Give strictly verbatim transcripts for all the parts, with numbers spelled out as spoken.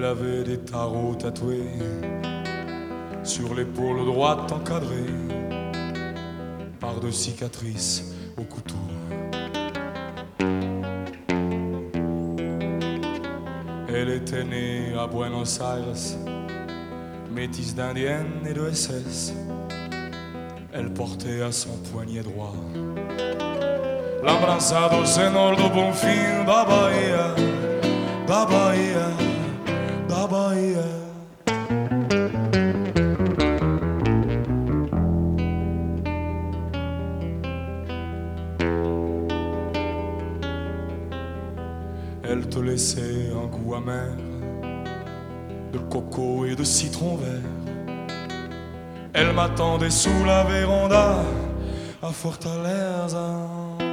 Elle avait des tarots tatoués sur l'épaule droite encadrée par deux cicatrices au couteau. Elle était née à Buenos Aires, métisse d'indienne et de S S. Elle portait à son poignet droit l'abbracciados en oldo bonfim da Bahia, da Bahia, da Bahia. Elle te laissait un goût amer de coco et de citron vert. Elle m'attendait sous la véranda à Fortaleza.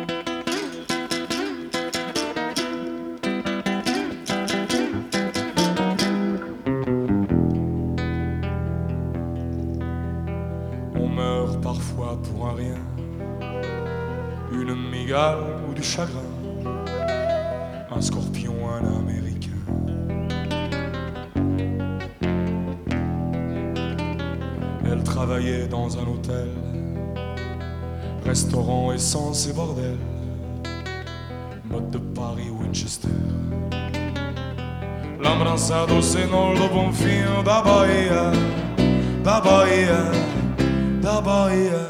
On meurt parfois pour un rien, une migale ou du chagrin, un scorpion, un américain. Elle travaillait dans un hôtel, restaurant, essence et bordel, mode de Paris, Winchester. L'abbracciados en oldo bonfim da Bahia, da Bahia, da Bahia.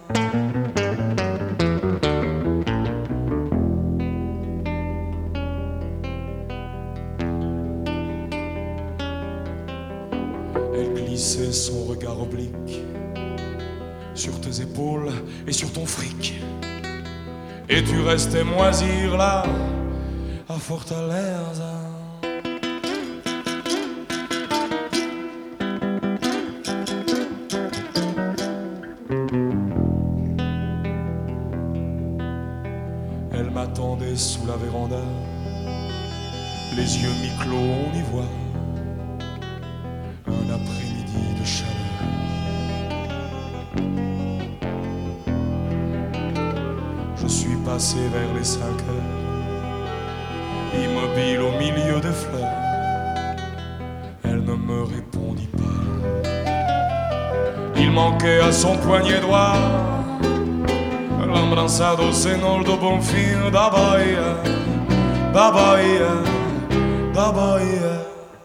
Elle glissait son regard oblique sur tes épaules et sur ton fric, et tu restais moisir là à Fortaleza. Elle m'attendait sous la véranda, les yeux mi-clos, on y voit un après-midi de chaleur. Je suis passé vers les cinq heures, immobile au milieu des fleurs. Elle ne me répondit pas. Il manquait à son poignet droit l'abbracciados en oldo bonfim da Bahia, da Bahia, da Bahia.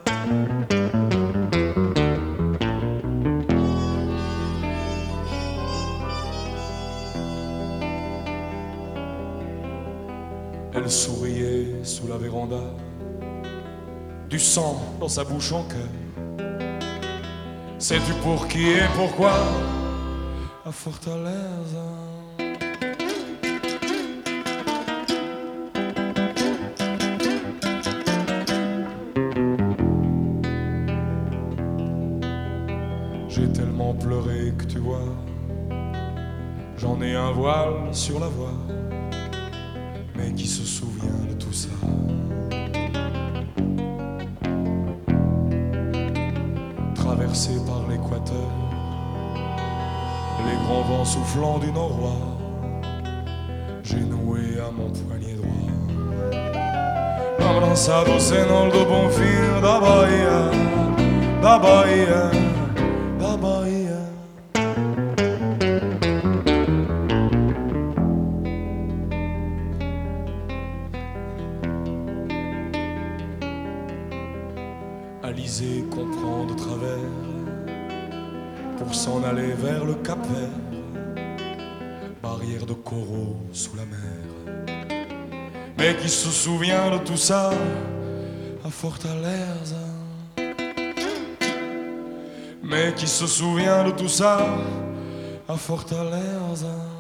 Elle souriait sous la véranda, du sang dans sa bouche en cœur. Sais-tu pour qui et pourquoi à Fortaleza? J'ai tellement pleuré que tu vois, j'en ai un voile sur la voie. Mais qui se souvient de tout ça? Traversé par l'équateur, les grands vents soufflant du nord-ouest, j'ai noué à mon poignet droit l'abbracciados en oldo bonfim da Bahia, da Bahia, da Bahia. Alizé comprend de travers pour s'en aller vers le Cap Vert, barrière de coraux sous la mer. Mais qui se souvient de tout ça à Fortaleza? Mais qui se souvient de tout ça à Fortaleza?